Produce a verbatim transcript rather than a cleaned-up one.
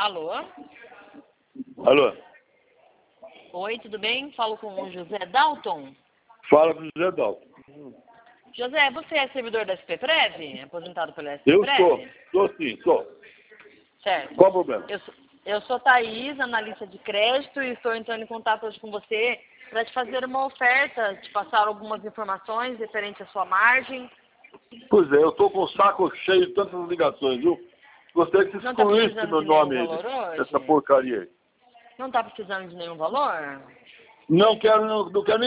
Alô? Alô? Oi, tudo bem? Falo com o José Dalton. Fala com o José Dalton. José, você é servidor da S P Prev? Aposentado pela S P Eu Prev? sou, sou sim, sou. Certo. Qual o problema? Eu sou, eu sou Thaís, analista de crédito, e estou entrando em contato hoje com você para te fazer uma oferta, te passar algumas informações referente à sua margem. Pois é, eu estou com o saco cheio de tantas ligações, viu? Gostaria que você Não está excluísse precisando meu de nenhum nome aí, valor hoje? dessa porcaria aí. Não está precisando de nenhum valor? Não quero, não, não quero nem